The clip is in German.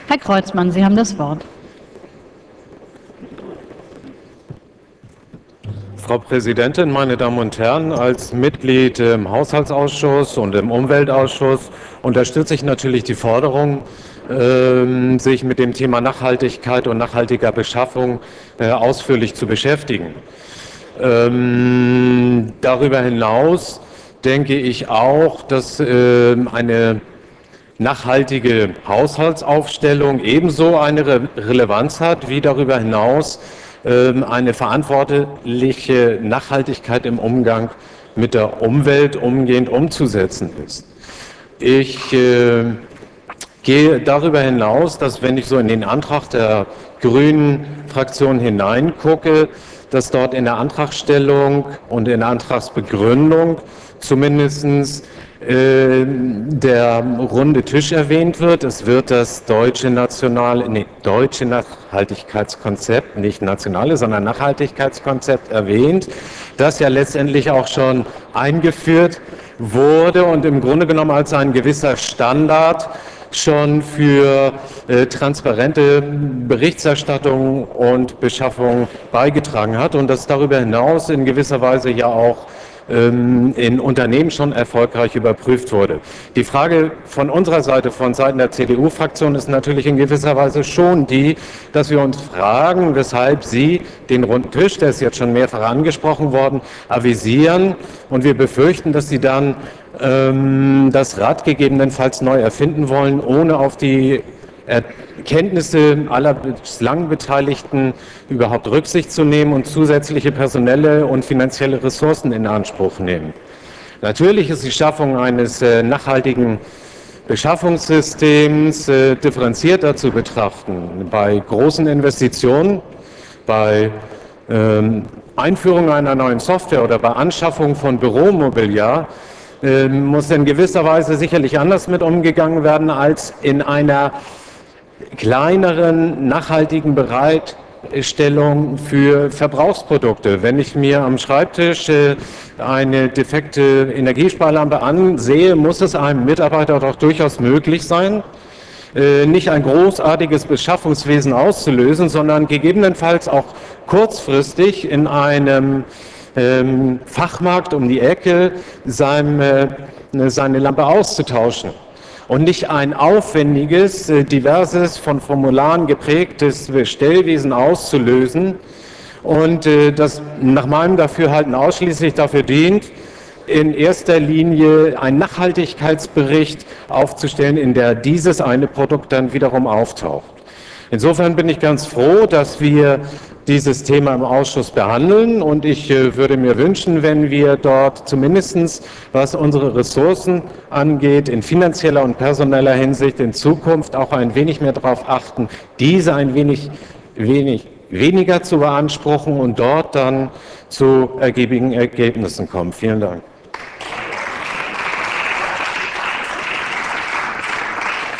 Herr Kreuzmann, Sie haben das Wort. Frau Präsidentin, meine Damen und Herren! Als Mitglied im Haushaltsausschuss und im Umweltausschuss unterstütze ich natürlich die Forderung, sich mit dem Thema Nachhaltigkeit und nachhaltiger Beschaffung ausführlich zu beschäftigen. Darüber hinaus denke ich auch, dass eine nachhaltige Haushaltsaufstellung ebenso eine Relevanz hat, wie darüber hinaus eine verantwortliche Nachhaltigkeit im Umgang mit der Umwelt umgehend umzusetzen ist. Ich gehe darüber hinaus, dass, wenn ich so in den Antrag der Grünen Fraktion hineingucke, dass dort in der Antragstellung und in der Antragsbegründung zumindest der runde Tisch erwähnt wird. Es wird das deutsche Nachhaltigkeitskonzept, nicht nationale, sondern Nachhaltigkeitskonzept erwähnt, das ja letztendlich auch schon eingeführt wurde und im Grunde genommen als ein gewisser Standard schon für transparente Berichterstattung und Beschaffung beigetragen hat und das darüber hinaus in gewisser Weise ja auch in Unternehmen schon erfolgreich überprüft wurde. Die Frage von unserer Seite, von Seiten der CDU-Fraktion, ist natürlich in gewisser Weise schon die, dass wir uns fragen, weshalb Sie den runden Tisch, der ist jetzt schon mehrfach angesprochen worden, avisieren, und wir befürchten, dass Sie dann das Rad gegebenenfalls neu erfinden wollen, ohne auf die Erkenntnisse aller bislang Beteiligten überhaupt Rücksicht zu nehmen und zusätzliche personelle und finanzielle Ressourcen in Anspruch nehmen. Natürlich ist die Schaffung eines nachhaltigen Beschaffungssystems differenzierter zu betrachten. Bei großen Investitionen, bei Einführung einer neuen Software oder bei Anschaffung von Büromobiliar muss in gewisser Weise sicherlich anders mit umgegangen werden als in einer kleineren nachhaltigen Bereitstellung für Verbrauchsprodukte. Wenn ich mir am Schreibtisch eine defekte Energiesparlampe ansehe, muss es einem Mitarbeiter doch durchaus möglich sein, nicht ein großartiges Beschaffungswesen auszulösen, sondern gegebenenfalls auch kurzfristig in einem Fachmarkt um die Ecke seine Lampe auszutauschen. Und nicht ein aufwendiges, diverses, von Formularen geprägtes Bestellwesen auszulösen und das nach meinem Dafürhalten ausschließlich dafür dient, in erster Linie einen Nachhaltigkeitsbericht aufzustellen, in der dieses eine Produkt dann wiederum auftaucht. Insofern bin ich ganz froh, dass wir dieses Thema im Ausschuss behandeln, und ich würde mir wünschen, wenn wir dort zumindest, was unsere Ressourcen angeht, in finanzieller und personeller Hinsicht in Zukunft auch ein wenig mehr darauf achten, diese ein wenig weniger zu beanspruchen und dort dann zu ergiebigen Ergebnissen kommen. Vielen Dank.